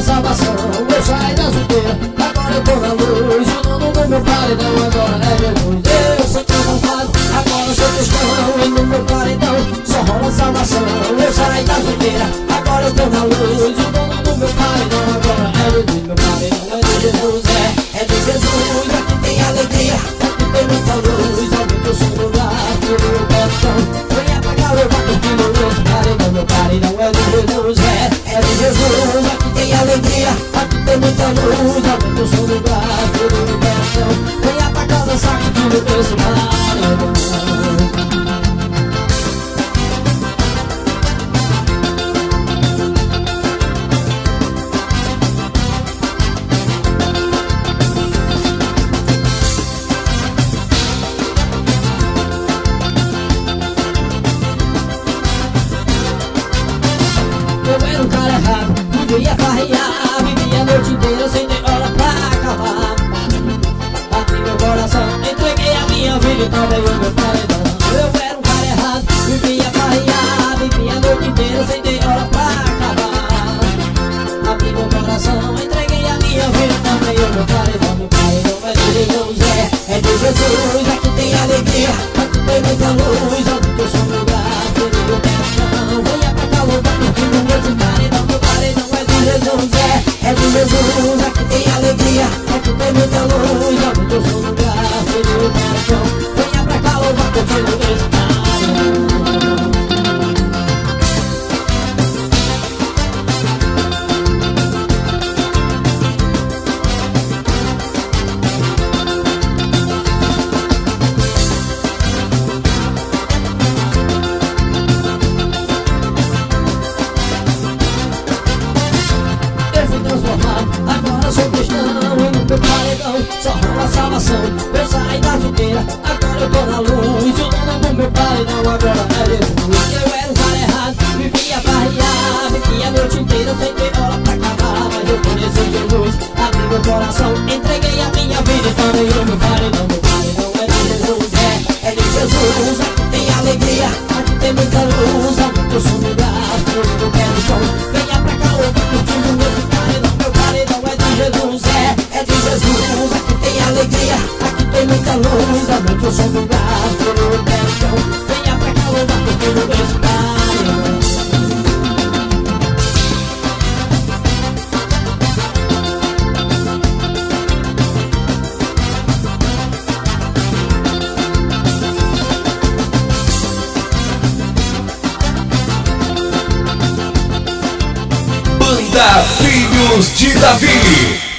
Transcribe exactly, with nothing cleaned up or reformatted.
salvação. Eu saí da solteira, agora eu tô na luz. O dono do meu paredão agora é Jesus. Eu sou teu culpado, agora sou cristão. E no meu paredão só rola salvação. Eu saí da solteira, agora eu tô na luz. O dono do meu paredão agora é Jesus. Meu paredão é de Jesus, é, é de Jesus. Aqui tem alegria, aqui tem muita luz. Aumente o som do lado, meu coração. Venha pra cá, eu vou curtindo esse paredão. Meu paredão é de Jesus, é, é de Jesus. Aqui tem alegria, aqui tem muita luz. Aumente o som do lado, meu coração. Venha pra cá, dançar curtindo esse paredão. Eu era um cara errado, vivia farrear, vivia a noite inteira sem ter hora pra acabar. Abri meu coração, entreguei a minha vida e também o meu paredão. Eu era um cara errado, vivia farrear, vivia a noite inteira sem ter hora pra acabar. Abri meu coração, entreguei a minha vida e também o meu paredão. Meu paredão é de Jesus, é, é de Jesus. Aqui tem alegria, aqui tem muita luz. Onde eu sou meu gato, meu coração. Venha pra cá, louva, curtindo esse paredão. Meu paredão é de Jesus, é, é de Jesus. Aqui tem alegria, aqui tem muita luz. Onde eu sou meu gato, meu coração. Venha pra cá, louva, curtindo esse paredão. Agora sou cristão e no meu paredão só rola salvação. Eu saí da solteira, agora eu tô na luz. O dono do meu paredão agora é Jesus. Eu era um cara errado, vivia farrear, vivia a noite inteira sem ter hora pra acabar. Mas eu conheci Jesus, abri meu coração, entreguei a minha vida e também o meu paredão. Meu paredão é de Jesus, é, é de Jesus. Aqui tem alegria, aqui tem muita luz. Aumenta o som do gás, eu quero o som. Venha pra cá, eu tô curtindo esse paredão. Meu paredão é de Jesus, é, é de Jesus. Aqui tem alegria, aqui tem muita luz. Aumente o som do gás, eu quero o som. Venha pra cá, eu tô curtindo esse paredão. Banda Filhos de Davi.